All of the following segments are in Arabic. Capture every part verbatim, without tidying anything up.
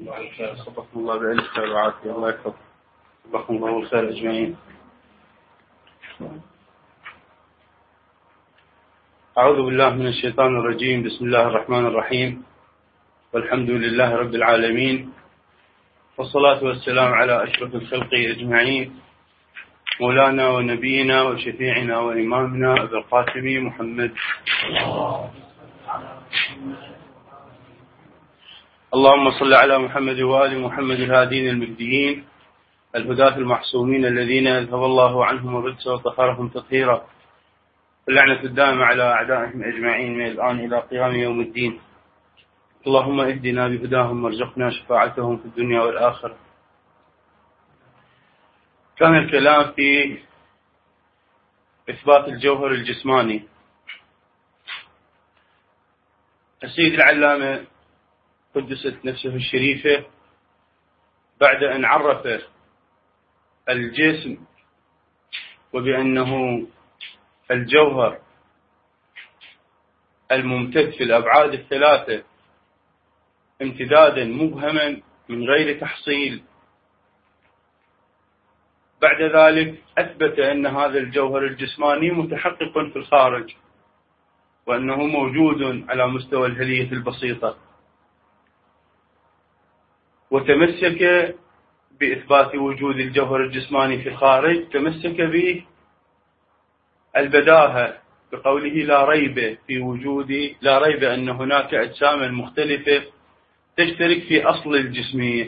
صبحكم الله بألف خير وعافية. الله يحفظكم. صبحكم الله بالخير أجمعين. أعوذ بالله من الشيطان الرجيم. بسم الله الرحمن الرحيم، والحمد لله رب العالمين، والصلاة والسلام على أشرف الخلق أجمعين، مولانا ونبينا وشفيعنا وإمامنا أبي القاسم محمد. اللهم صل على محمد وآل محمد الهادين المهديين الهداة المحسومين الذين أذهب الله عنهم الرجس وطهرهم تطهيرا، اللعنة الدائمة على أعدائهم أجمعين من الآن إلى قيام يوم الدين. اللهم اهدنا بهداهم وارزقنا شفاعتهم في الدنيا والآخرة. كان الكلام في إثبات الجوهر الجسماني. السيد العلامة قدست نفسه الشريفة بعد أن عرف الجسم وبأنه الجوهر الممتد في الأبعاد الثلاثة امتدادا مبهما من غير تحصيل، بعد ذلك أثبت أن هذا الجوهر الجسماني متحقق في الخارج، وأنه موجود على مستوى الهلية البسيطة، وتمسك بإثبات وجود الجوهر الجسماني في الخارج. تمسك به البداهة بقوله لا ريب في وجود لا ريب أن هناك أجساما مختلفة تشترك في أصل الجسمية،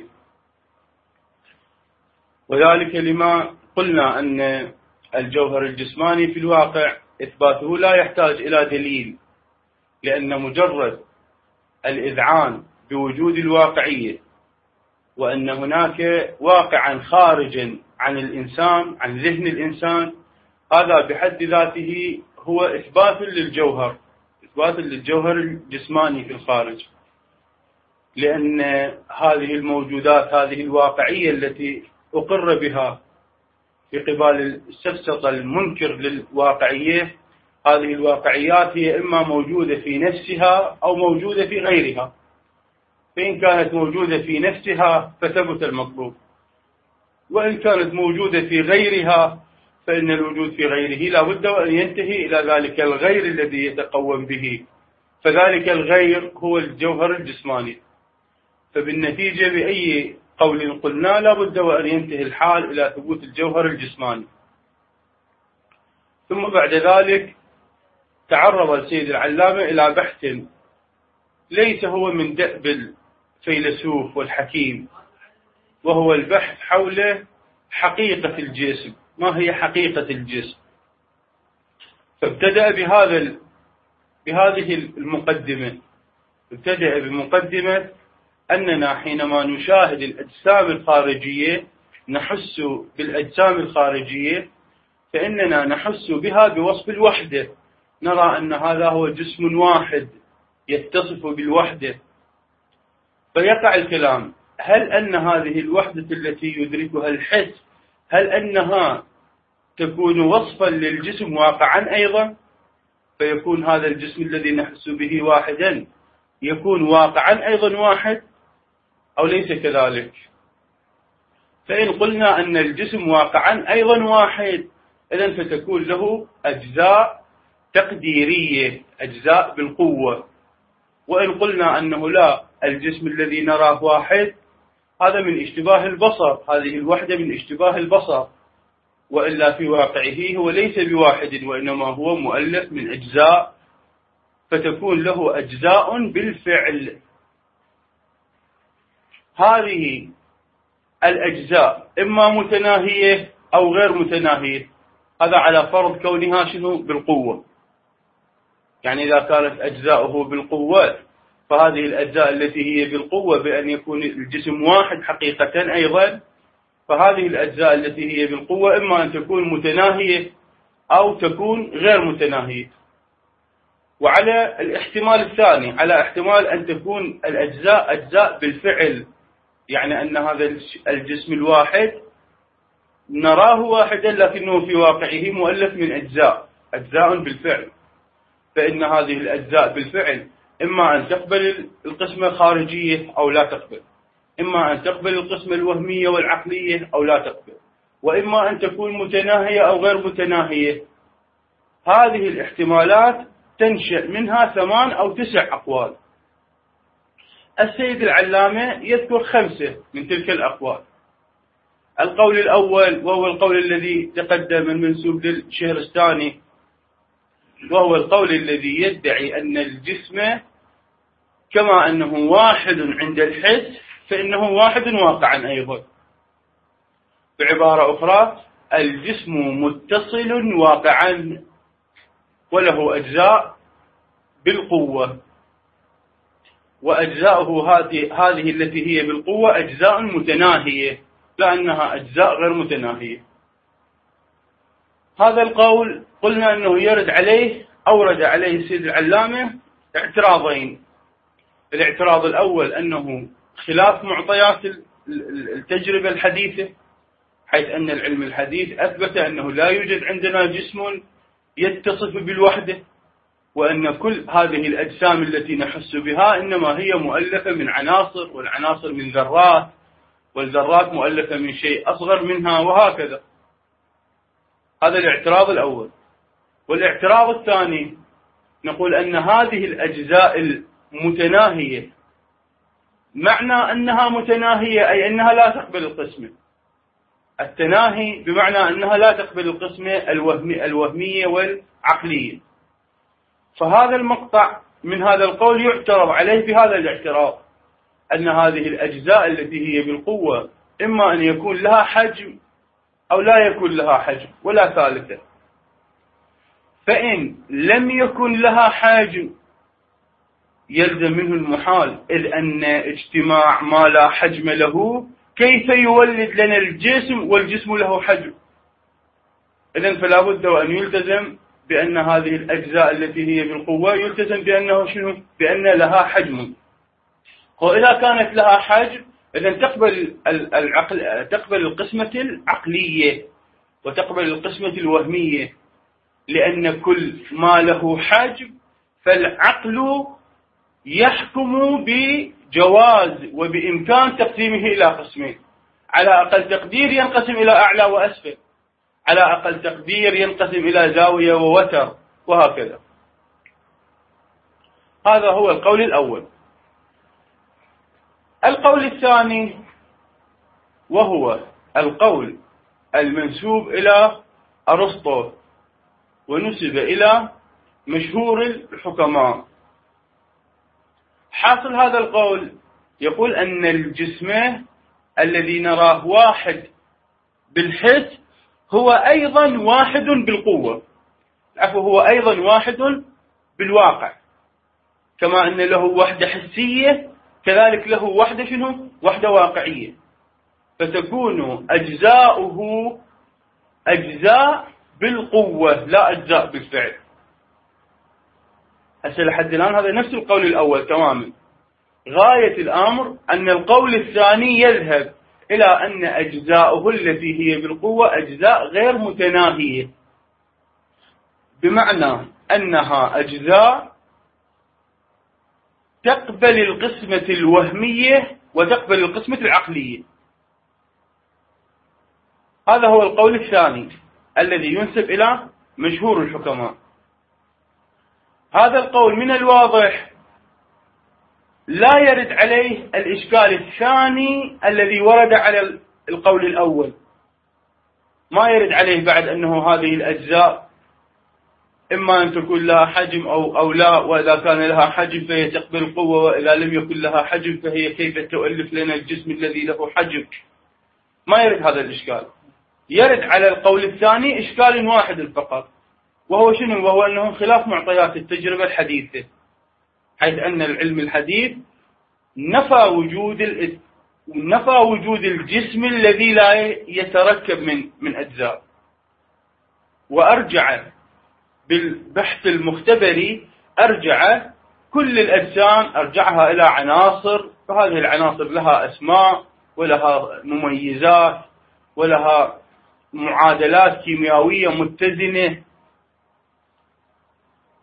وذلك لما قلنا أن الجوهر الجسماني في الواقع إثباته لا يحتاج إلى دليل، لأن مجرد الإذعان بوجود الواقعية وأن هناك واقعا خارجا عن الإنسان، عن ذهن الإنسان، هذا بحد ذاته هو إثبات للجوهر إثبات للجوهر الجسماني في الخارج، لأن هذه الموجودات، هذه الواقعية التي أقر بها في قبال السفسطة المنكر للواقعية، هذه الواقعيات هي إما موجودة في نفسها أو موجودة في غيرها. فإن كانت موجودة في نفسها فثبت المطلوب، وإن كانت موجودة في غيرها فإن الوجود في غيره لا بد أن ينتهي إلى ذلك الغير الذي يتقوم به، فذلك الغير هو الجوهر الجسماني. فبالنتيجة بأي قول قلنا لا بد وأن ينتهي الحال إلى ثبوت الجوهر الجسماني. ثم بعد ذلك تعرض السيد العلامة إلى بحث ليس هو من دأب الفيلسوف والحكيم، وهو البحث حول حقيقة الجسم. ما هي حقيقة الجسم؟ فابتدأ بهذا بهذه المقدمة ابتدأ بمقدمة أننا حينما نشاهد الأجسام الخارجية نحس بالأجسام الخارجية، فإننا نحس بها بوصف الوحدة، نرى أن هذا هو جسم واحد يتصف بالوحدة. فيقع الكلام: هل أن هذه الوحدة التي يدركها الحس هل أنها تكون وصفا للجسم واقعا أيضا؟ فيكون هذا الجسم الذي نحس به واحدا يكون واقعا أيضا واحد أو ليس كذلك؟ فإن قلنا أن الجسم واقعا أيضا واحد، إذن فتكون له أجزاء تقديرية، أجزاء بالقوة. وإن قلنا أنه لا، الجسم الذي نراه واحد، هذا من اشتباه البصر، هذه الوحدة من اشتباه البصر، وإلا في واقعه هو ليس بواحد، وإنما هو مؤلف من أجزاء، فتكون له أجزاء بالفعل. هذه الأجزاء إما متناهية أو غير متناهية، هذا على فرض كونها شنو؟ بالقوة. يعني إذا كانت أجزاؤه بالقوة، فهذه الأجزاء التي هي بالقوة بأن يكون الجسم واحد حقيقة أيضا، فهذه الأجزاء التي هي بالقوة إما أن تكون متناهية أو تكون غير متناهية. وعلى الاحتمال الثاني، على احتمال أن تكون الأجزاء أجزاء بالفعل، يعني أن هذا الجسم الواحد نراه واحدا لكنه في واقعه مؤلف من أجزاء أجزاء بالفعل، فإن هذه الأجزاء بالفعل إما أن تقبل القسمة الخارجية أو لا تقبل. إما أن تقبل القسمة الوهمية والعقلية أو لا تقبل، وإما أن تكون متناهية أو غير متناهية. هذه الاحتمالات تنشأ منها ثمان أو تسع أقوال. السيد العلامة يذكر خمسة من تلك الأقوال. القول الأول، وهو القول الذي تقدم المنسوب للشهرستاني، وهو القول الذي يدعي أن الجسم كما أنه واحد عند الحس فإنه واحد واقعا أيضا. بعبارة أخرى، الجسم متصل واقعا وله أجزاء بالقوة، وأجزاؤه هذه التي هي بالقوة أجزاء متناهية، لأنها أجزاء غير متناهية. هذا القول قلنا أنه يرد عليه أورد عليه السيد العلامة اعتراضين. الاعتراض الأول أنه خلاف معطيات التجربة الحديثة، حيث أن العلم الحديث أثبت أنه لا يوجد عندنا جسم يتصف بالوحدة، وأن كل هذه الأجسام التي نحس بها إنما هي مؤلفة من عناصر، والعناصر من ذرات، والذرات مؤلفة من شيء أصغر منها، وهكذا. هذا الاعتراض الأول. والاعتراض الثاني نقول أن هذه الأجزاء المتناهية، معنى أنها متناهية أي أنها لا تقبل القسمة. التناهي بمعنى أنها لا تقبل القسمة الوهمية والعقلية. فهذا المقطع من هذا القول يعترض عليه بهذا الاعتراض، أن هذه الأجزاء التي هي بالقوة إما أن يكون لها حجم أو لا يكون لها حجم ولا ثالثة. فإن لم يكن لها حجم يلزم منه المحال، إذ أن اجتماع ما لا حجم له كيف يولد لنا الجسم والجسم له حجم؟ إذن فلا بد أن يلتزم بأن هذه الأجزاء التي هي بالقوة يلتزم بأنه شنو؟ بأن لها حجم. وإذا كانت لها حجم إذن تقبل العقل، تقبل القسمة العقلية وتقبل القسمة الوهمية، لأن كل ما له حجم فالعقل يحكم بجواز وبإمكان تقسيمه إلى قسمين. على أقل تقدير ينقسم إلى أعلى وأسفل، على أقل تقدير ينقسم إلى زاوية ووتر، وهكذا. هذا هو القول الأول. القول الثاني وهو القول المنسوب إلى أرسطو ونسب إلى مشهور الحكماء. حاصل هذا القول يقول أن الجسم الذي نراه واحد بالحس هو أيضا واحد بالقوة، عفوا هو أيضا واحد بالواقع، كما أن له وحدة حسية كذلك له وحدة شنو؟ وحدة واقعية. فتكون أجزاؤه أجزاء بالقوة لا أجزاء بالفعل. هسه لحد الآن هذا نفس القول الأول تماما. غاية الأمر أن القول الثاني يذهب إلى أن أجزاؤه التي هي بالقوة أجزاء غير متناهية، بمعنى أنها أجزاء تقبل القسمة الوهمية وتقبل القسمة العقلية. هذا هو القول الثاني الذي ينسب إلى مشهور الحكماء. هذا القول من الواضح لا يرد عليه الإشكال الثاني الذي ورد على القول الأول. ما يرد عليه بعد أنه هذه الأجزاء إما أن تكون لها حجم أو, أو لا، وإذا كان لها حجم فهي تقبل القوة، وإذا لم يكن لها حجم فهي كيف تؤلف لنا الجسم الذي له حجم. ما يرد هذا الإشكال. يرد على القول الثاني إشكال واحد فقط، وهو شنو؟ وهو أنه خلاف معطيات التجربة الحديثة، حيث أن العلم الحديث نفى وجود ال... نفى وجود الجسم الذي لا يتركب من من أجزاء، وأرجع بالبحث المختبري أرجع كل الأجسام أرجعها إلى عناصر، فهذه العناصر لها أسماء ولها مميزات ولها معادلات كيميائية متزنة.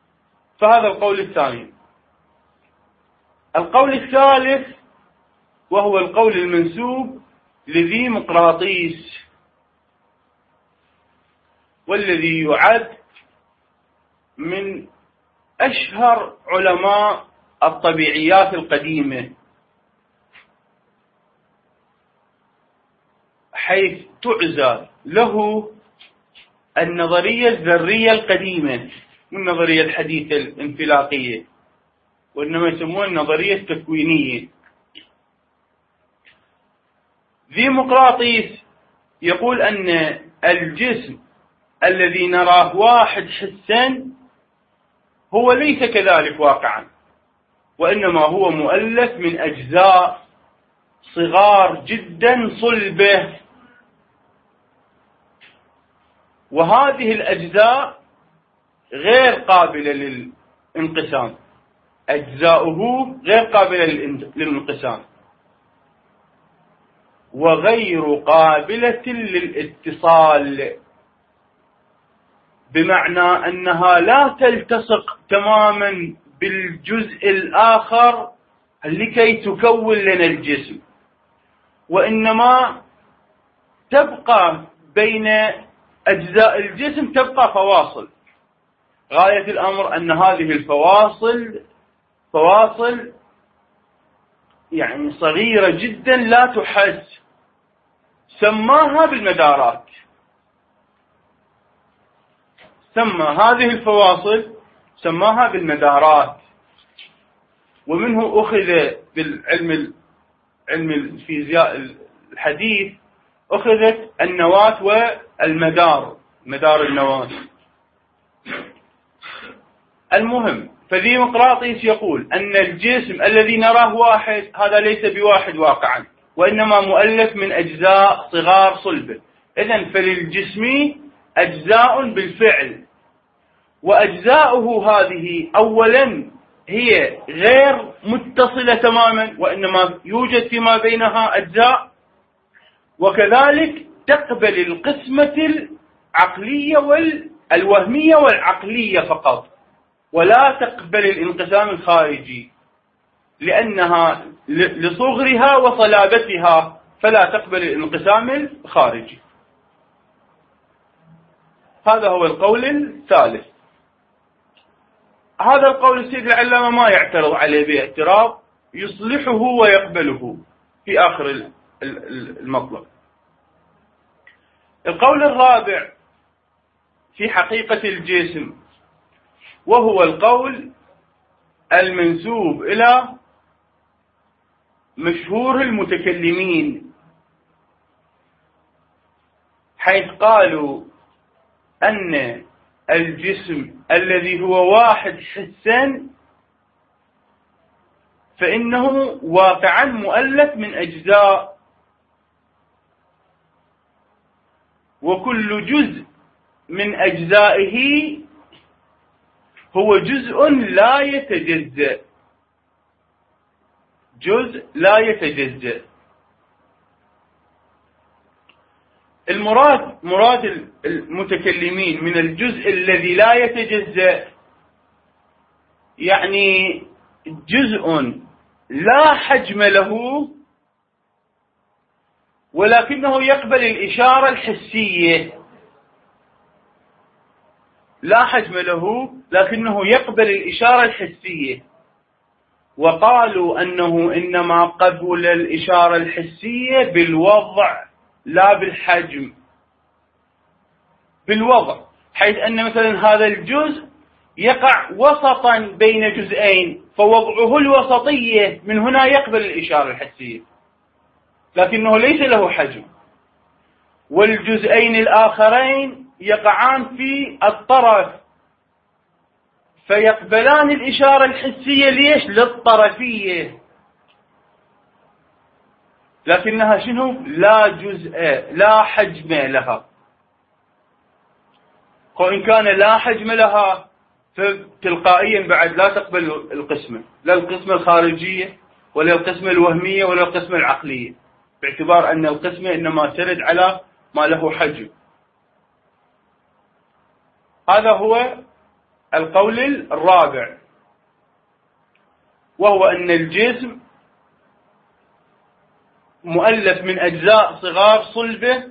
فهذا القول الثاني. القول الثالث وهو القول المنسوب لذي مقراطيس، والذي يعد من أشهر علماء الطبيعيات القديمة، حيث تعزى له النظرية الذرية القديمة والنظرية الحديثة الانفلاقية، وإنما يسمونها النظرية التكوينية. ذي مقراطيس يقول أن الجسم الذي نراه واحد حسا هو ليس كذلك واقعا، وإنما هو مؤلف من أجزاء صغار جدا صلبة، وهذه الأجزاء غير قابلة للانقسام، أجزاؤه غير قابلة للانقسام وغير قابلة للاتصال، بمعنى أنها لا تلتصق تماما بالجزء الآخر لكي تكون لنا الجسم، وإنما تبقى بين أجزاء الجسم تبقى فواصل. غاية الأمر أن هذه الفواصل فواصل يعني صغيرة جدا لا تحس، سماها بالمدارات. سمى هذه الفواصل سماها بالمدارات، ومنه أخذ بالعلم علم الفيزياء الحديث أخذت النواة والمدار، مدار النواة. المهم، فذي مقراطيس يقول أن الجسم الذي نراه واحد هذا ليس بواحد واقعا، وإنما مؤلف من أجزاء صغار صلبة. إذن فللجسم أجزاء بالفعل، وأجزاؤه هذه أولا هي غير متصلة تماما، وإنما يوجد فيما بينها أجزاء، وكذلك تقبل القسمة العقلية والوهمية والعقلية فقط، ولا تقبل الانقسام الخارجي لأنها لصغرها وصلابتها، فلا تقبل الانقسام الخارجي. هذا هو القول الثالث. هذا القول السيد العلامة ما يعترض عليه باعتراض، يصلحه ويقبله في آخر المطلب. القول الرابع في حقيقة الجسم، وهو القول المنسوب إلى مشهور المتكلمين، حيث قالوا أن الجسم الذي هو واحد حسا فإنه واقعا مؤلف من أجزاء، وكل جزء من أجزائه هو جزء لا يتجزأ، جزء لا يتجزأ. المراد مراد المتكلمين من الجزء الذي لا يتجزأ يعني جزء لا حجم له، ولكنه يقبل الإشارة الحسية. لا حجم له لكنه يقبل الإشارة الحسية، وقالوا أنه إنما قبل الإشارة الحسية بالوضع لا بالحجم، بالوضع، حيث أن مثلا هذا الجزء يقع وسطا بين جزئين، فوضعه الوسطية من هنا يقبل الإشارة الحسية، لكنه ليس له حجم. والجزئين الآخرين يقعان في الطرف، فيقبلان الإشارة الحسية ليش؟ للطرفية، لكنها شنو؟ لا جزء لا حجم لها. وإن كان لا حجم لها فتلقائيا بعد لا تقبل القسمة، لا القسمة الخارجية ولا القسمة الوهمية ولا القسمة العقلية، باعتبار أن القسمة إنما ترد على ما له حجم. هذا هو القول الرابع، وهو أن الجسم مؤلف من أجزاء صغار صلبة،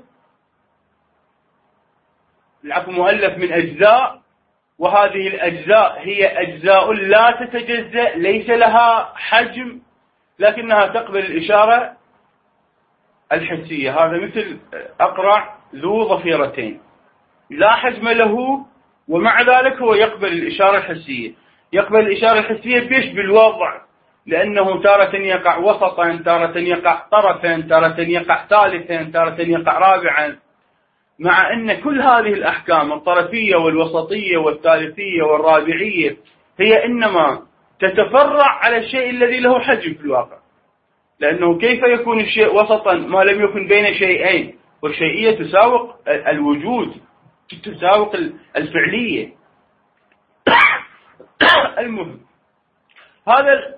العفو مؤلف من أجزاء، وهذه الأجزاء هي أجزاء لا تتجزأ، ليس لها حجم، لكنها تقبل الإشارة الحسية. هذا مثل أقرع ذو ضفيرتين لا حجم له، ومع ذلك هو يقبل الإشارة الحسية. يقبل الإشارة الحسية بيش؟ بالوضع، لأنه تارة يقع وسطا، تارة يقع طرفا، تارة يقع ثالثا، تارة يقع رابعا، مع أن كل هذه الأحكام الطرفية والوسطية والثالثية والرابعية هي إنما تتفرع على الشيء الذي له حجم في الواقع، لأنه كيف يكون الشيء وسطا ما لم يكن بين شيئين؟ والشيئية تساوق الوجود، تساوق الفعلية. المهم هذا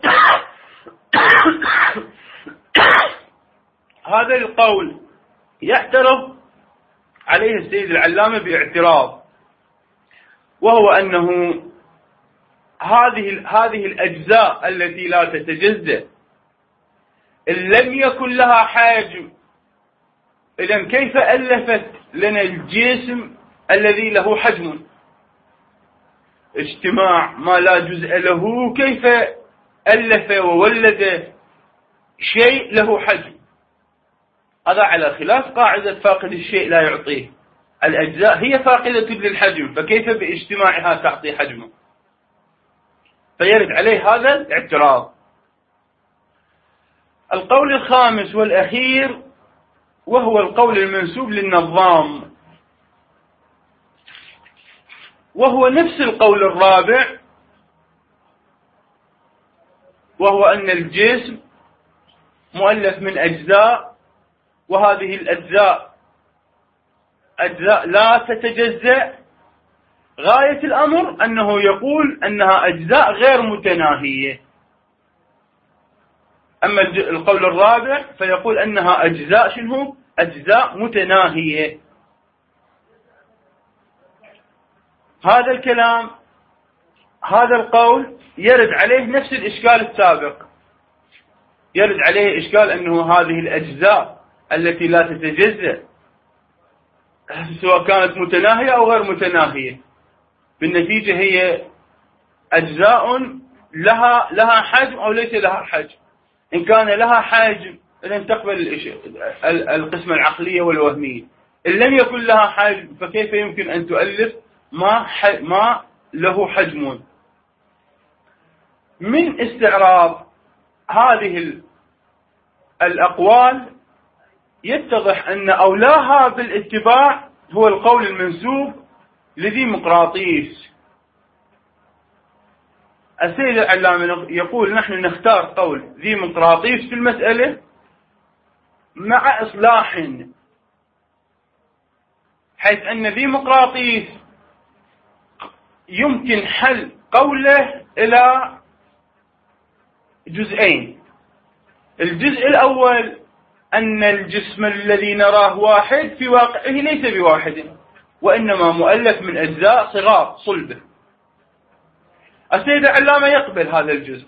هذا القول يعترض عليه السيد العلامة باعتراض، وهو أنه هذه هذه الأجزاء التي لا تتجزأ إن لم يكن لها حجم، إذن كيف ألفت لنا الجسم الذي له حجم؟ اجتماع ما لا جزء له، كيف ألف وولد شيء له حجم؟ هذا على خلاف قاعدة فاقد الشيء لا يعطيه. الأجزاء هي فاقدة للحجم، فكيف باجتماعها تعطي حجمه؟ فيرد عليه هذا الاعتراض. القول الخامس والأخير وهو القول المنسوب للنظام، وهو نفس القول الرابع، وهو أن الجسم مؤلف من أجزاء، وهذه الأجزاء أجزاء لا تتجزأ. غاية الأمر أنه يقول أنها أجزاء غير متناهية. أما القول الرابع فيقول أنها أجزاء شنو؟ أجزاء متناهية. هذا الكلام، هذا القول يرد عليه نفس الإشكال السابق، يرد عليه إشكال أنه هذه الأجزاء التي لا تتجزأ سواء كانت متناهية أو غير متناهية، بالنتيجة هي أجزاء لها لها حجم أو ليس لها حجم. إن كان لها حجم إذن تقبل القسمة العقلية والوهمية، إن لم يكن لها حجم فكيف يمكن أن تؤلف ما ما له حجم؟ من استعراض هذه الأقوال يتضح أن أولاها بالاتباع هو القول المنسوب لديمقراطيس. السيد العلامة يقول نحن نختار قول ديمقراطيس في المسألة مع إصلاح، حيث أن ديمقراطيس يمكن حل قوله إلى جزئين. الجزء الأول أن الجسم الذي نراه واحد في واقعه ليس بواحد، وإنما مؤلف من أجزاء صغار صلبة. السيد العلامة يقبل هذا الجزء.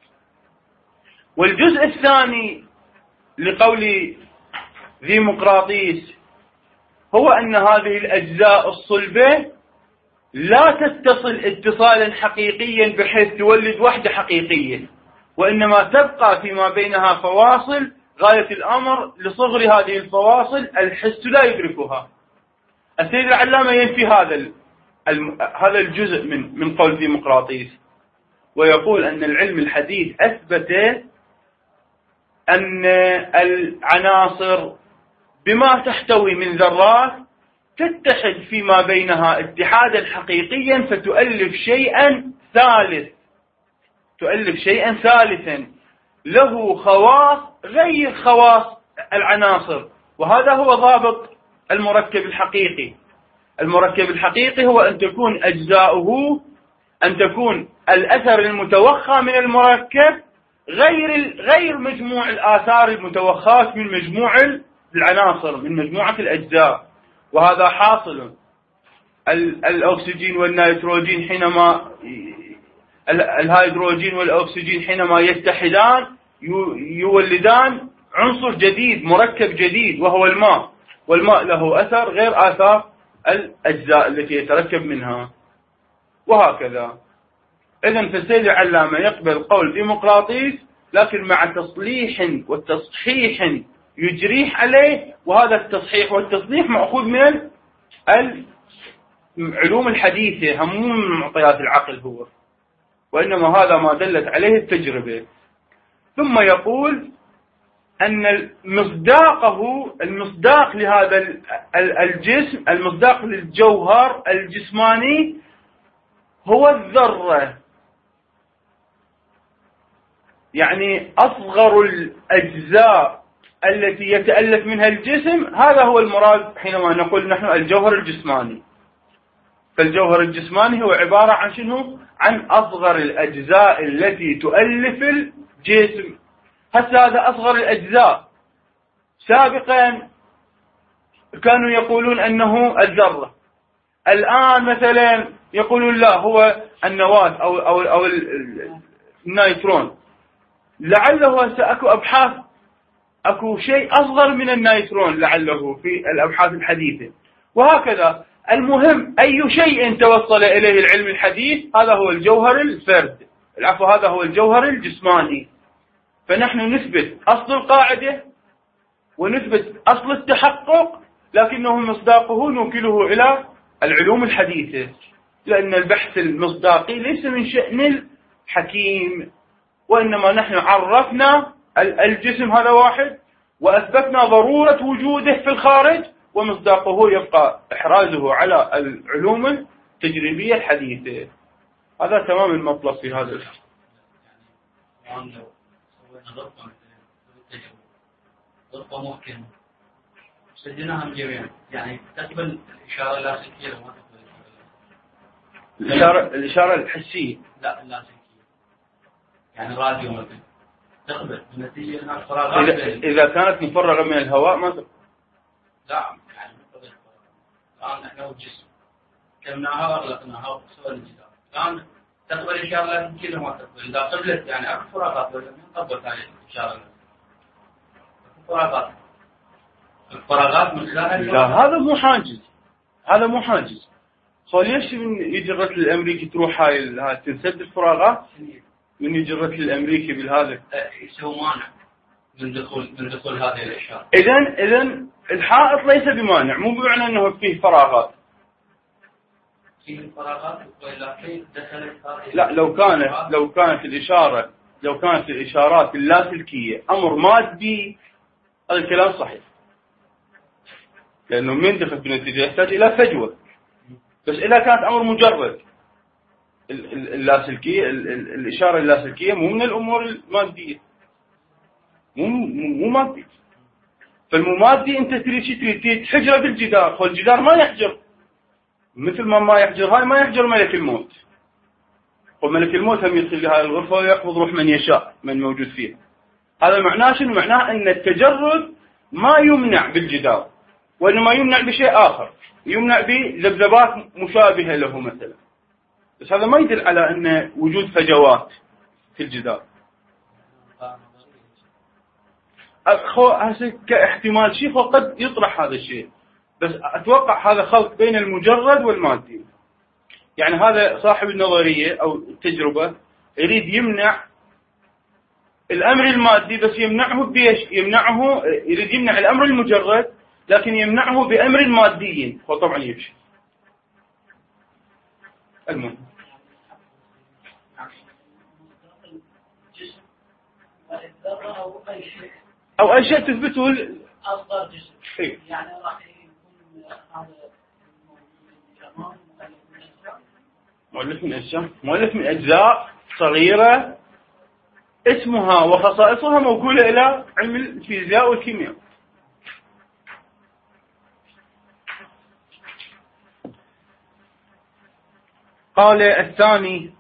والجزء الثاني لقول ديمقراطيس هو أن هذه الأجزاء الصلبة لا تتصل اتصالا حقيقيا بحيث تولد وحدة حقيقية، وإنما تبقى فيما بينها فواصل، غاية الأمر لصغر هذه الفواصل الحس لا يدركها. السيد العلامة ينفي هذا هذا الجزء من من قول ديمقراطيس، ويقول أن العلم الحديث أثبت أن العناصر بما تحتوي من ذرات تتحد فيما بينها اتحادا حقيقيا فتؤلف شيئا ثالث، تؤلف شيئا ثالثا له خواص غير خواص العناصر. وهذا هو ضابط المركب الحقيقي. المركب الحقيقي هو أن تكون أجزاؤه، أن تكون الأثر المتوخى من المركب غير غير مجموع الآثار المتوخاة من مجموع العناصر، من مجموعة الأجزاء. وهذا حاصل. الأكسجين والنيتروجين حينما الهيدروجين والأكسجين حينما يتحدان يولدان عنصر جديد مركب جديد وهو الماء، والماء له أثر غير آثار الأجزاء التي يتركب منها، وهكذا. إذن فالسيد العلامة يقبل قول ديمقراطيس لكن مع تصليح والتصحيح يجريح عليه، وهذا التصحيح والتصليح مأخوذ من العلوم الحديثة، هم من معطيات العقل هو، وإنما هذا ما دلت عليه التجربة. ثم يقول أن مصداقه المصداق لهذا الجسم، المصداق للجوهر الجسماني هو الذرة، يعني أصغر الأجزاء التي يتألف منها الجسم، هذا هو المراد حينما نقول نحن الجوهر الجسماني. فالجوهر الجسماني هو عبارة عن شنو؟ عن أصغر الأجزاء التي تؤلف الجسم. هسه هذا أصغر الأجزاء، سابقا كانوا يقولون أنه الذرة، الآن مثلا يقولون لا هو النواة أو, أو, أو النيترون. لعله هسه أكو أبحاث، أكو شيء أصغر من النيترون لعله في الأبحاث الحديثة، وهكذا. المهم أي شيء توصل إليه العلم الحديث هذا هو الجوهر الفرد، العفو هذا هو الجوهر الجسماني. فنحن نثبت أصل القاعدة ونثبت أصل التحقق، لكنه مصداقه نوكله إلى العلوم الحديثة، لأن البحث المصداقي ليس من شأن الحكيم، وإنما نحن عرفنا الجسم هذا واحد وأثبتنا ضرورة وجوده في الخارج، ومصداقه يبقى إحرازه على العلوم التجريبية الحديثة. هذا تمام المطلب في هذا الفصل. يعني لو سوينا ضبطة مثلا ضبطة محكمة سجلناها من جميعا، يعني تقبل الإشارة اللاسلكية لو ما تقبل الإشارة الإشارة الحسية؟ لا اللاسلكية، يعني راديو مثلا تقبل بالنتيجة أنها فراغات. إذا, إذا كانت مفرغة من الهواء ما تقبل. لا يعني تقبل الآن نحن الجسم كمناها وأغلقناها وسوى الجدار، الآن تقبل إشارة اللاسلكية لو ما تقبل. إذا قبلت يعني أكو فراغات ولا ما تقبل هذه الإشارة اللاسلكية. فراغات الفراغات من خلالها. لا هذا مو حاجز، هذا مو حاجز. خو ليش من يجي الرتل الأمريكي تروح هاي هاي تنسد الفراغات؟ من يجي الرتل الأمريكي بالهذا يسوي مانع من دخول من دخول هذه الأشياء. إذن إذن الحائط ليس بمانع، مو بمعنى أنه فيه فراغات. فيه فراغات ولا فيه دخلت هذه. لا لو كانت لو كانت الإشارة لو كانت الإشارات اللاسلكية أمر مادي هذا الكلام صحيح، لأنه من دخل بالنتيجة يحتاج إلى فجوة. بس إذا كانت أمر مجرد اللاسلكية، الإشارة اللاسلكية مو من الأمور المادية، مو مو مادي. فالمو مادي أنت تريد شيء تريد تحجره بالجدار، والجدار ما يحجر، مثل ما ما يحجر هاي ما يحجر ملك الموت. وملك الموت هم يدخل لهذه الغرفة ويقبض روح من يشاء من موجود فيها. هذا معناه شنو؟ معناه أن التجرد ما يمنع بالجدار، وإنما يمنع بشيء آخر، يمنع بذبذبات مشابهة له مثلا. بس هذا ما يدل على أن وجود فجوات في الجدار. أخو هسه كاحتمال شيء فقد يطرح هذا الشيء، بس أتوقع هذا خلط بين المجرد والمادي. يعني هذا صاحب النظرية أو التجربة يريد يمنع الأمر المادي، بس يمنعه بيش يمنعه يريد يمنع الأمر المجرد لكن يمنعه بأمر مادي، وطبعا يمشي. المهم أو أي شيء أو أي شيء تثبته أصغر جسم. إيه؟ يعني راح يكون هذا مؤلف من أجزاء مؤلف من أجزاء صغيرة اسمها وخصائصها موكولة إلى علم الفيزياء والكيمياء. قال الثاني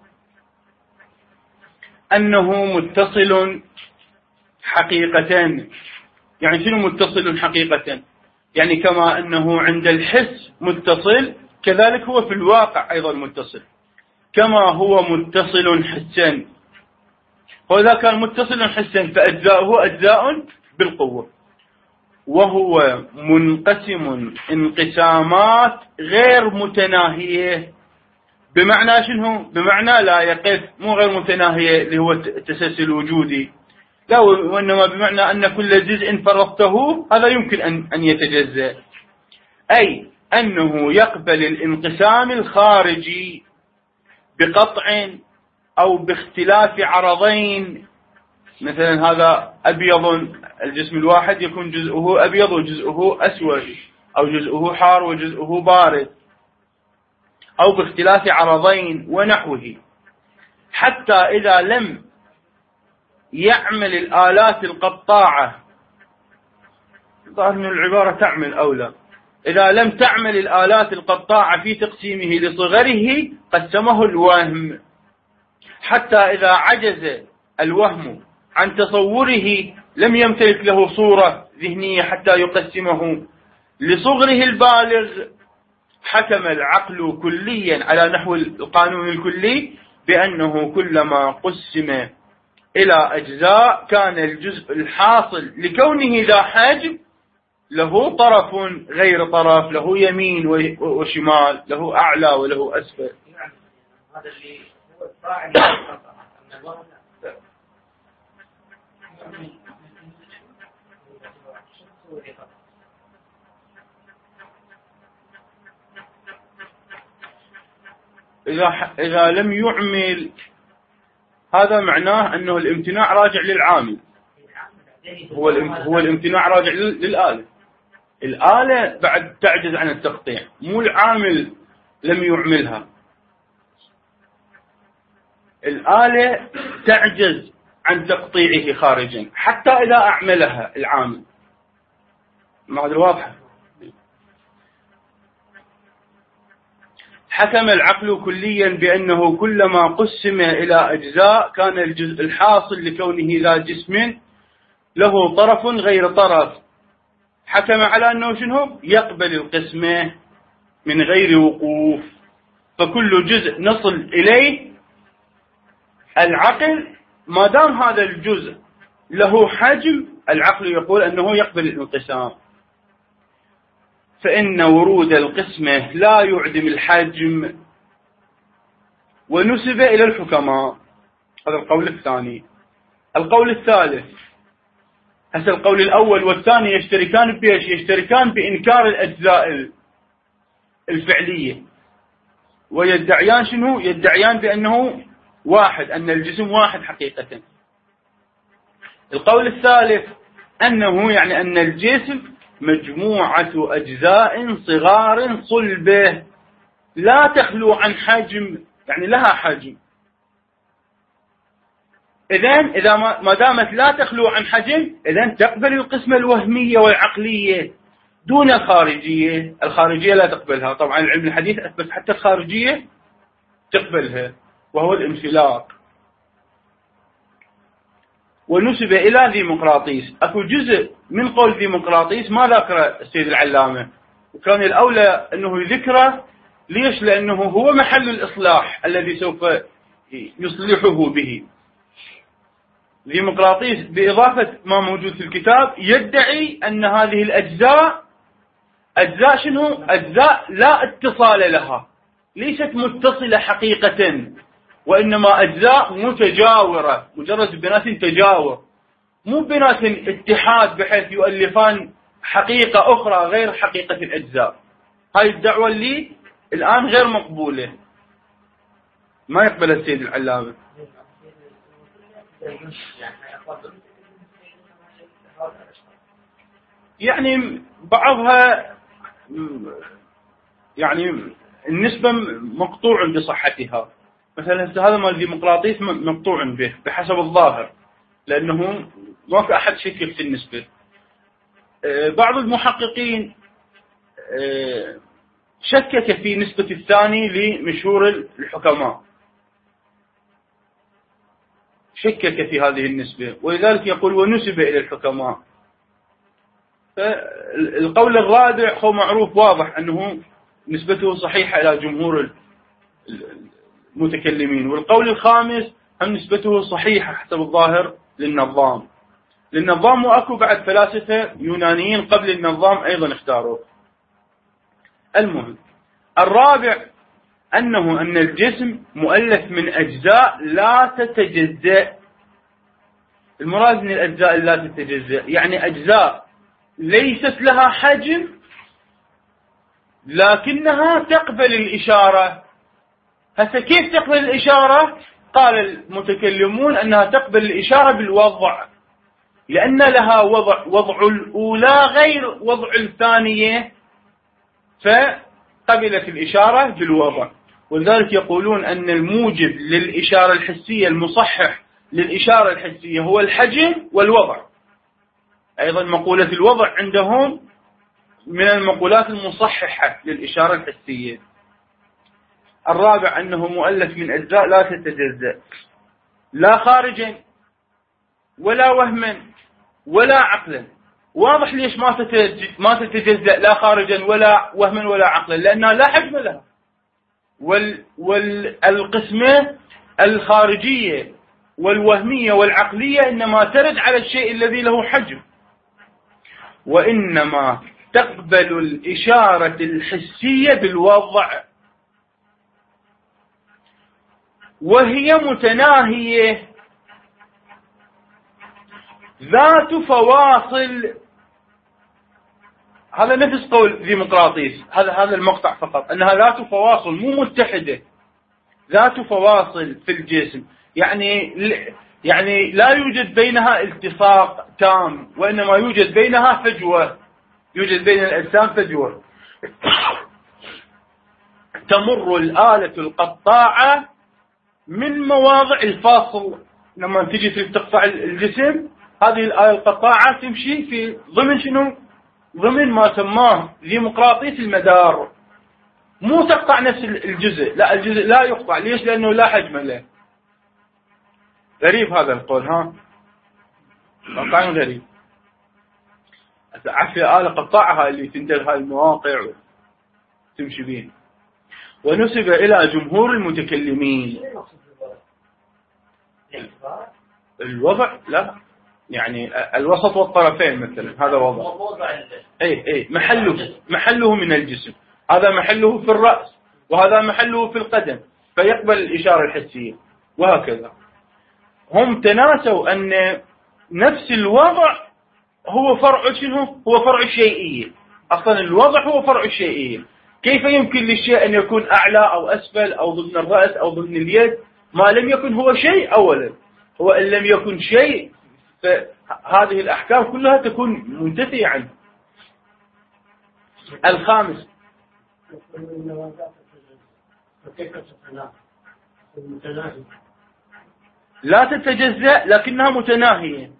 أنه متصل حقيقة. يعني شنو متصل حقيقة؟ يعني كما أنه عند الحس متصل كذلك هو في الواقع أيضا متصل، كما هو متصل حسا. وإذا كان متصل حسا فأجزاؤه أجزاء بالقوة، وهو منقسم انقسامات غير متناهية. بمعنى شنو؟ بمعنى لا يقف، مو غير متناهية اللي هو التسلسل وجودي، لا، وإنما بمعنى أن كل جزء فرضته هذا يمكن أن أن يتجزأ، أي أنه يقبل الانقسام الخارجي بقطع أو باختلاف عرضين. مثلا هذا أبيض، الجسم الواحد يكون جزءه أبيض وجزءه أسود، أو جزءه حار وجزءه بارد، أو باختلاف عرضين ونحوه. حتى إذا لم يعمل الآلات القطاعة، ظاهر أن العبارة تعمل أولى، إذا لم تعمل الآلات القطاعة في تقسيمه لصغره قسمه الوهم، حتى إذا عجز الوهم عن تصوره لم يمتلك له صورة ذهنية حتى يقسمه لصغره البالغ، حكم العقل كليا على نحو القانون الكلي بأنه كلما قسم إلى أجزاء كان الجزء الحاصل لكونه ذا حجم له طرف غير طرف، له يمين وشمال، له أعلى وله أسفل. هذا اللي هو الفاعل أن الوهم إذا إذا لم يعمل، هذا معناه أنه الامتناع راجع للعامل، هو هو الامتناع راجع للآلة. الآلة بعد تعجز عن التقطيع، مو العامل لم يعملها. الآلة تعجز عن تقطيعه خارجا حتى إذا أعملها العامل. ما هذا واضح؟ حكم العقل كليا بأنه كلما قسم إلى أجزاء كان الجزء الحاصل لكونه ذا جسم له طرف غير طرف. حكم على أنه شنو؟ يقبل القسمة من غير وقوف، فكل جزء نصل إليه العقل ما دام هذا الجزء له حجم، العقل يقول أنه يقبل الانقسام، فإن ورود القسمة لا يعدم الحجم، ونسب إلى الحكماء. هذا القول الثاني. القول الثالث، هسه القول الأول والثاني يشتركان بإيش؟ يشتركان بإنكار الأجزاء الفعلية، ويدعيان شنو؟ يدعيان بأنه واحد، أن الجسم واحد حقيقة. القول الثالث أنه يعني أن الجسم مجموعة أجزاء صغار صلبة لا تخلو عن حجم، يعني لها حجم. إذن إذا ما دامت لا تخلو عن حجم، إذن تقبل القسمة الوهمية والعقلية دون الخارجية. الخارجية لا تقبلها، طبعا العلم الحديث أثبت حتى الخارجية تقبلها، وهو الانفلاق. ونسب إلى ديمقراطيس. أكو جزء من قول ديمقراطيس ما ذكره السيد العلامة، وكان الأولى أنه يذكره. ليش؟ لأنه هو محل الإصلاح الذي سوف يصلحه به. ديمقراطيس بإضافة ما موجود في الكتاب يدعي أن هذه الأجزاء أجزاء شنو؟ أجزاء لا اتصال لها، ليست متصلة حقيقة، وإنما أجزاء متجاورة، مجرد بنات تجاور، مو بنات اتحاد بحيث يؤلفان حقيقة أخرى غير حقيقة الأجزاء. هاي الدعوة اللي الآن غير مقبولة، ما يقبل السيد العلامة. يعني بعضها يعني النسبة مقطوع بصحتها. مثلا هذا مال الديمقراطيس مقطوع به بحسب الظاهر، لأنه ما في أحد شكك في النسبة. بعض المحققين شكك في نسبة الثاني لمشهور الحكماء، شكك في هذه النسبة، ولذلك يقول ونسب إلى الحكماء. القول الرابع هو معروف واضح أنه نسبته صحيحة إلى جمهور المتكلمين، والقول الخامس هم نسبته صحيحة حسب الظاهر للنظام. للنظام، وأكو بعد فلاسفة يونانيين قبل النظام أيضا اختاروه. المهم الرابع أنه أن الجسم مؤلف من أجزاء لا تتجزأ. المراد من الأجزاء لا تتجزأ يعني أجزاء ليست لها حجم لكنها تقبل الإشارة. هسه كيف تقبل الإشارة؟ قال المتكلمون أنها تقبل الإشارة بالوضع، لأن لها وضع، وضع الأولى غير وضع الثانية، فقبلت الإشارة بالوضع. ولذلك يقولون أن الموجب للإشارة الحسية المصحح للإشارة الحسية هو الحجم والوضع. أيضا مقولة الوضع عندهم من المقولات المصححة للإشارة الحسية. الرابع أنه مؤلف من أجزاء لا تتجزأ، لا خارجا ولا وهما ولا عقلا. واضح ليش ما تتجزأ لا خارجا ولا وهما ولا عقلا؟ لأنها لا حجم لها. والقسمة الخارجية والوهمية والعقلية إنما ترد على الشيء الذي له حجم، وإنما تقبل الإشارة الحسية بالوضع، وهي متناهية ذات فواصل. هذا نفس قول ديمقراطيس، هذا هذا المقطع فقط، أنها ذات فواصل مو متحدة، ذات فواصل في الجسم، يعني يعني لا يوجد بينها التصاق تام، وإنما يوجد بينها فجوة، يوجد بين الأجسام فجوة. تمر الآلة القطاعة من مواضع الفاصل. لما تجي تقطع الجسم، هذه الآلة القطاعة تمشي في ضمن شنو؟ ضمن ما سماه ديمقراطيس المدار. مو تقطع نفس الجزء، لا، الجزء لا يقطع. ليش؟ لأنه لا حجم له. غريب هذا القول، ها؟ واقعا غريب. عفوا آلة قطاعها اللي تندل هاي المواقع وتمشي بيه. ونسب إلى جمهور المتكلمين الوضع، لا يعني الوسط والطرفين مثلا، هذا وضع. اي اي محله محله من الجسم، هذا محله في الرأس وهذا محله في القدم، فيقبل الإشارة الحسية وهكذا. هم تناسوا أن نفس الوضع هو فرع شنو؟ هو فرع الشيئية. أصلا الوضع هو فرع الشيئية. كيف يمكن للشيء أن يكون أعلى أو أسفل أو ضمن الرأس أو ضمن اليد ما لم يكن هو شيء؟ أولا هو إن لم يكن شيء فهذه الأحكام كلها تكون منتفية عنه. الخامس لا تتجزأ لكنها متناهية.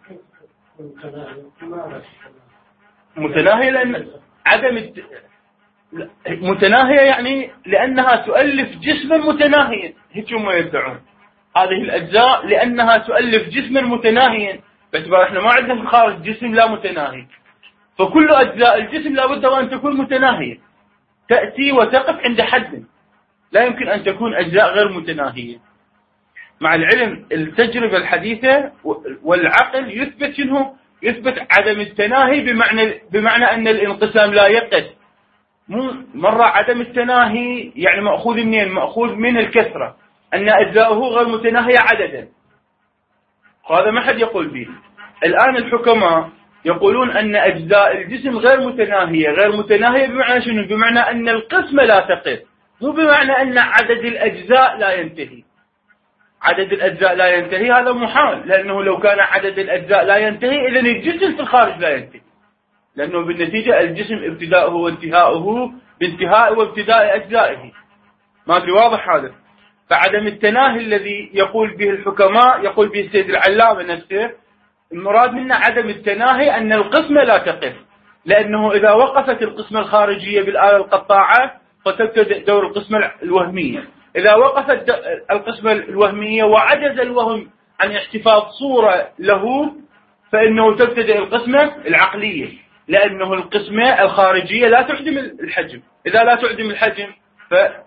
متناهية لأن عدم الت... متناهية يعني لأنها تؤلف جسما متناهيا، هيك هم يدعون. هذه الأجزاء لأنها تؤلف جسما متناهيا، باعتبار احنا ما عندنا في الخارج جسم لا متناهي، فكل أجزاء الجسم لابد وأن تكون متناهية، تأتي وتقف عند حد، لا يمكن أن تكون أجزاء غير متناهية. مع العلم التجربة الحديثة والعقل يثبت شنو؟ يثبت عدم التناهي، بمعنى بمعنى أن الانقسام لا يقف. مو مرة عدم التناهي يعني مأخوذ منين؟ مأخوذ من الكثرة، أن أجزاؤه غير متناهية عددا، وهذا ما حد يقول به. الآن الحكماء يقولون أن أجزاء الجسم غير متناهية. غير متناهية بمعنى شنو؟ بمعنى أن القسمة لا تقف، مو بمعنى أن عدد الأجزاء لا ينتهي. عدد الأجزاء لا ينتهي هذا محال، لأنه لو كان عدد الأجزاء لا ينتهي إذن الجسم في الخارج لا ينتهي، لأنه بالنتيجة الجسم ابتداؤه وانتهاؤه بانتهاء وابتداء أجزائه. ما في واضح هذا؟ فعدم التناهي الذي يقول به الحكماء، يقول به السيد العلامة نفسه، المراد منه عدم التناهي أن القسمة لا تقف، لأنه إذا وقفت القسمة الخارجية بالآلة القطاعة فتبتدئ دور القسمة الوهمية. إذا وقفت القسمة الوهمية وعجز الوهم عن احتفاظ صورة له فإنه تبتدئ القسمة العقلية، لأنه القسمة الخارجية لا تعدم الحجم. إذا لا تعدم الحجم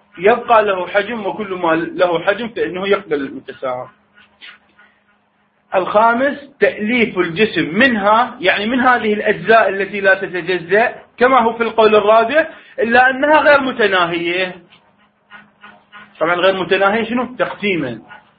فيبقى له حجم، وكل ما له حجم فإنه يقبل المتساوي. الخامس تأليف الجسم منها، يعني من هذه الأجزاء التي لا تتجزأ كما هو في القول الرابع، إلا أنها غير متناهية. طبعا غير متناهية شنو؟ تقسيما.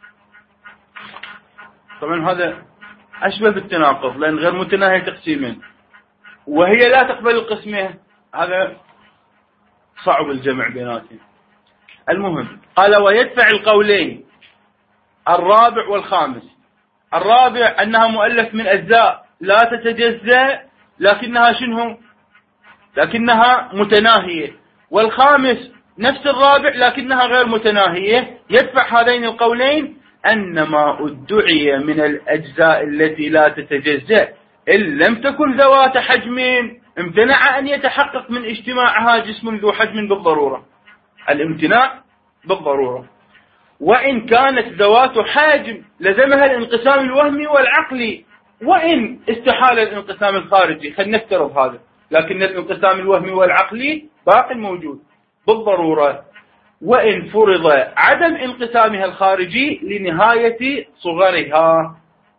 طبعا هذا أشبه بالتناقض، لأن غير متناهية تقسيما وهي لا تقبل القسمة، هذا صعب الجمع بيناتهم. المهم قال ويدفع القولين الرابع والخامس. الرابع أنها مؤلف من أجزاء لا تتجزأ لكنها شنو؟ لكنها متناهية. والخامس نفس الرابع لكنها غير متناهية. يدفع هذين القولين أن ما ادعي من الأجزاء التي لا تتجزأ إن لم تكن ذوات حجم امتنع أن يتحقق من اجتماعها جسم ذو حجم بالضرورة. الامتناع بالضرورة. وإن كانت ذوات حجم لزمها الانقسام الوهمي والعقلي، وإن استحال الانقسام الخارجي، خلينا نفترض هذا، لكن الانقسام الوهمي والعقلي باق موجود بالضرورة، وإن فرض عدم انقسامها الخارجي لنهاية صغرها.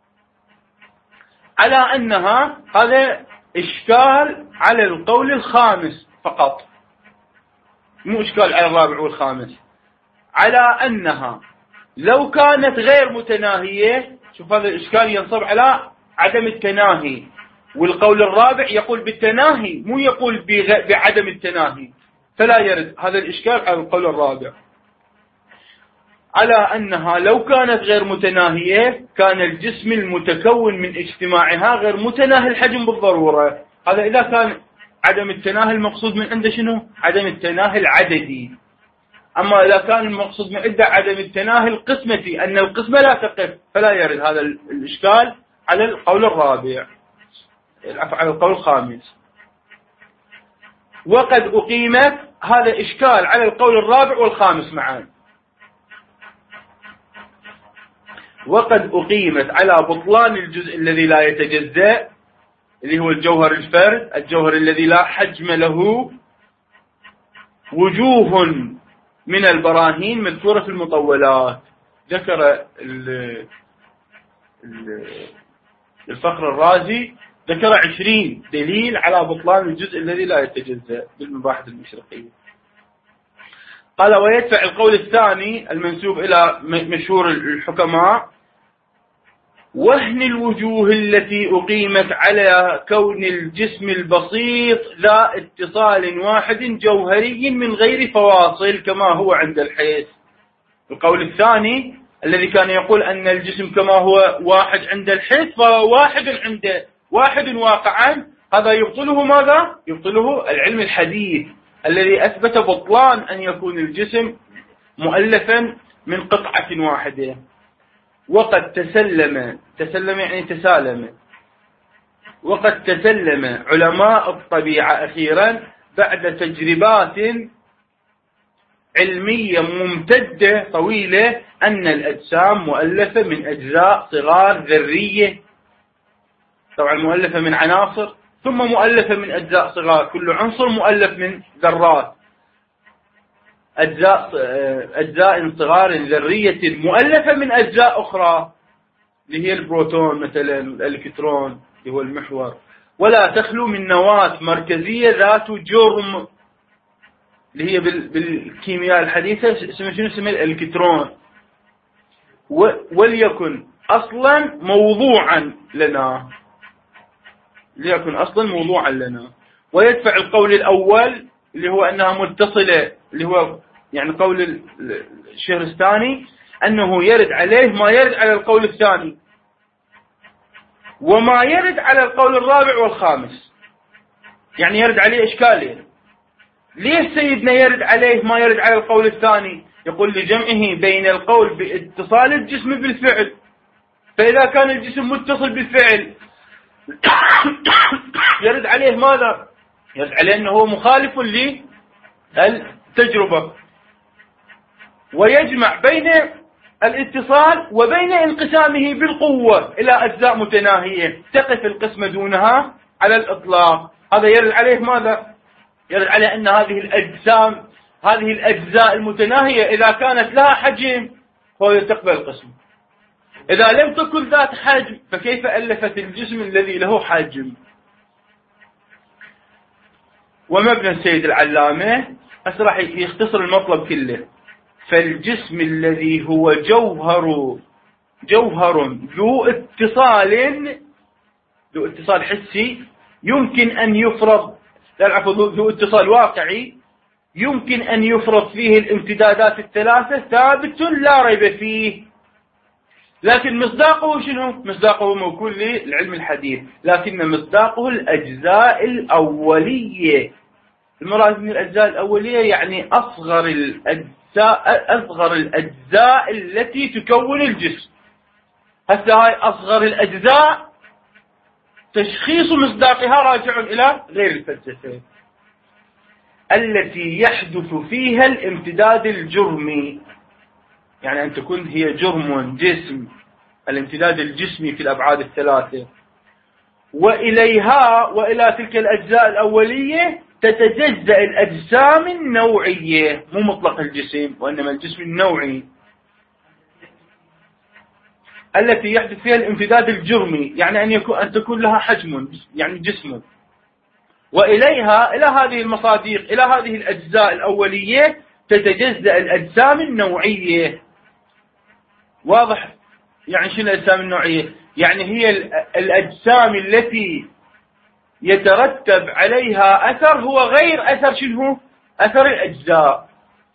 على أنها، هذا إشكال على القول الخامس فقط، مو إشكال على الرابع والخامس. على أنها لو كانت غير متناهية، شوف هذا الإشكال ينصب على عدم التناهي، والقول الرابع يقول بالتناهي مو يقول بعدم التناهي، فلا يرد. هذا الإشكال على القول الرابع. على أنها لو كانت غير متناهية كان الجسم المتكون من اجتماعها غير متناهي الحجم بالضرورة. هذا إذا كان عدم التناهي المقصود من عنده شنو؟ عدم التناهي العددي. أما إذا كان المقصود من عنده عدم التناهي القسمتي، أن القسمة لا تقف، فلا يرد هذا الإشكال على القول الرابع، على القول الخامس. وقد أقيمت، هذا إشكال على القول الرابع والخامس معا. وقد أقيمت على بطلان الجزء الذي لا يتجزأ، اللي هو الجوهر الفرد، الجوهر الذي لا حجم له، وجوه من البراهين مذكورة في المطولات. ذكر الفخر الرازي ذكر عشرين دليل على بطلان الجزء الذي لا يتجزأ بالمباحث المشرقية. قال ويدفع القول الثاني المنسوب إلى مشهور الحكماء وهن الوجوه التي أقيمت على كون الجسم البسيط ذا اتصال واحد جوهري من غير فواصل كما هو عند الحيث. القول الثاني الذي كان يقول أن الجسم كما هو واحد عند الحيث فهو واحد عند واحد واقعا، هذا يبطله ماذا؟ يبطله العلم الحديث الذي أثبت بطلان أن يكون الجسم مؤلفا من قطعة واحدة. وقد تسلم، تسلم يعني تسالم، وقد تسلم علماء الطبيعة أخيرا بعد تجربات علمية ممتدة طويلة أن الأجسام مؤلفة من أجزاء صغار ذرية، طبعا مؤلفة من عناصر ثم مؤلفة من أجزاء صغار، كل عنصر مؤلف من ذرات، أجزاء أجزاء صغار ذرية مؤلفة من أجزاء أخرى اللي هي البروتون مثلا، الإلكترون اللي هو المحور، ولا تخلو من نواة مركزية ذات جرم اللي هي بالكيمياء الحديثة اسمها شنو؟ اسمها الإلكترون. وليكن أصلا موضوعا لنا، ليكن أصلا موضوعا لنا. ويدفع القول الأول اللي هو أنها متصلة، اللي هو يعني قول الشهرستاني أنه يرد عليه ما يرد على القول الثاني وما يرد على القول الرابع والخامس، يعني يرد عليه إشكالين. ليه سيدنا يرد عليه ما يرد على القول الثاني؟ يقول لجمعه بين القول باتصال الجسم بالفعل، فإذا كان الجسم متصل بالفعل يرد عليه ماذا؟ يرد عليه أنه هو مخالف للتجربة، ويجمع بين الاتصال وبين انقسامه بالقوة إلى أجزاء متناهية تقف القسمة دونها على الإطلاق. هذا يرد عليه ماذا؟ يرد عليه أن هذه الأجسام، هذه الأجزاء المتناهية إذا كانت لها حجم فهو تقبل القسم، إذا لم تكن ذات حجم فكيف ألفت الجسم الذي له حجم؟ ومبنى السيد العلامة هسه راح يختصر المطلب كله. فالجسم الذي هو جوهر جوهر ذو اتصال ذو اتصال حسي يمكن أن يفرض لا العفو ذو اتصال واقعي يمكن أن يفرض فيه الامتدادات الثلاثة ثابت لا ريب فيه. لكن مصداقه شنو؟ مصداقه موكول للعلم الحديث، لكن مصداقه الأجزاء الأولية. المراد من الأجزاء الأولية يعني أصغر الأجزاء أصغر الأجزاء التي تكون الجسم. هسه هاي أصغر الأجزاء تشخيص مصداقها راجع إلى غير الفلسفة التي يحدث فيها الامتداد الجرمي، يعني أن تكون هي جرم جسم، الامتداد الجسمي في الأبعاد الثلاثة. وإليها وإلى تلك الأجزاء الأولية تتجزأ الأجسام النوعية، مو مطلق الجسم وإنما الجسم النوعي التي يحدث فيها الامتداد الجرمي، يعني أن يكون أن تكون لها حجم يعني جسم. وإليها إلى هذه المصادق إلى هذه الأجزاء الأولية تتجزأ الأجسام النوعية. واضح؟ يعني شنو الأجسام النوعية؟ يعني هي الأجسام التي يترتب عليها أثر هو غير أثر شنو؟ أثر الأجزاء،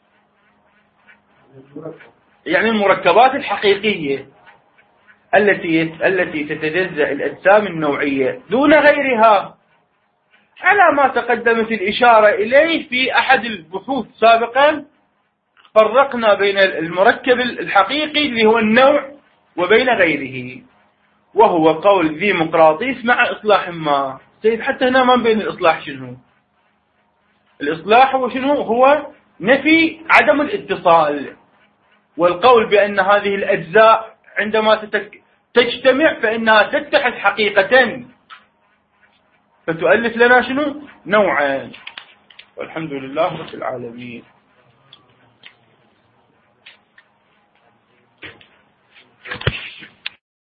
يعني المركبات الحقيقية التي التي تتجزأ الأجسام النوعية دون غيرها، على ما تقدمت الإشارة إليه في أحد البحوث سابقا. فرقنا بين المركب الحقيقي اللي هو النوع وبين غيره، وهو قول ذي مقراطيس مع إصلاح ما. سيد حتى هنا ما بين الإصلاح شنو؟ الإصلاح هو شنو؟ هو نفي عدم الاتصال، والقول بأن هذه الأجزاء عندما تجتمع فإنها تتحد حقيقة فتؤلف لنا شنو؟ نوعا. والحمد لله رب العالمين.